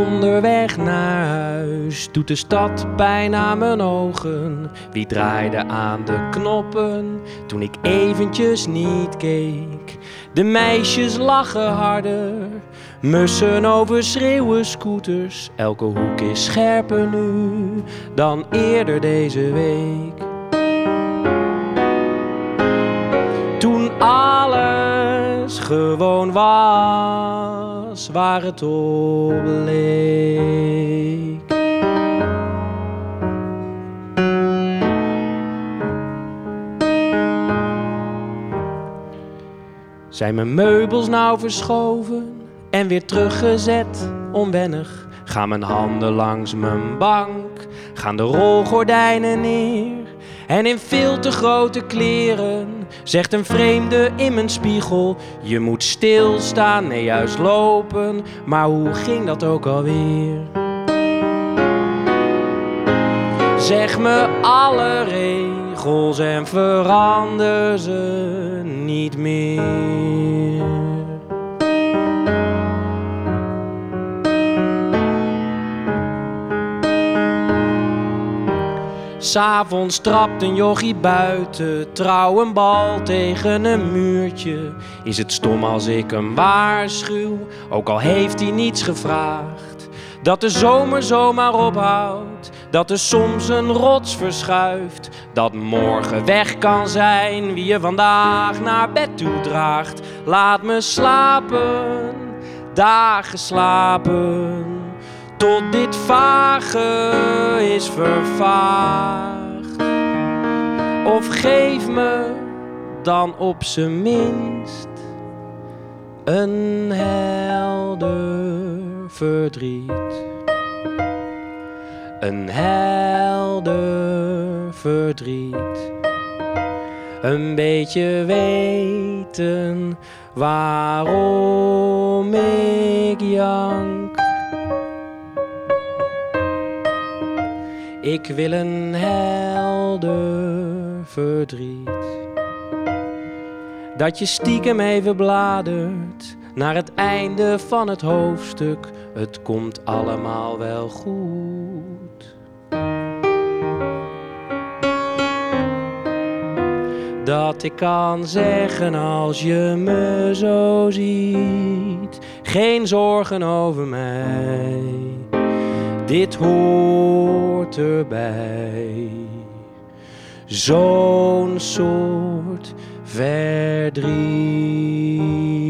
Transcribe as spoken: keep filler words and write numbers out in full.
Onderweg naar huis doet de stad pijn aan mijn ogen. Wie draaide aan de knoppen toen ik eventjes niet keek? De meisjes lachen harder, mussen overschreeuwen scooters. Elke hoek is scherper nu dan eerder deze week. Toen alles gewoon was waar het op leek. Zijn mijn meubels nou verschoven en weer teruggezet? Onwennig gaan mijn handen langs mijn bank, gaan de rolgordijnen neer. En in veel te grote kleren zegt een vreemde in mijn spiegel: je moet stilstaan, nee juist lopen. Maar hoe ging dat ook alweer? Zeg me alle regels en verander ze niet meer. 'S Avonds trapt een jochie buiten, trouw een bal tegen een muurtje. Is het stom als ik hem waarschuw, ook al heeft hij niets gevraagd? Dat de zomer zomaar ophoudt, dat er soms een rots verschuift, dat morgen weg kan zijn wie je vandaag naar bed toe draagt. Laat me slapen, dagen slapen, tot dit vage is vervaagd. Of geef me dan op z'n minst een helder verdriet. Een helder verdriet. Een beetje weten waarom ik jank. Ik wil een helder verdriet. Dat je stiekem even bladert naar het einde van het hoofdstuk. Het komt allemaal wel goed. Dat ik kan zeggen als je me zo ziet: geen zorgen over mij, dit hoort erbij. Zo'n soort verdriet.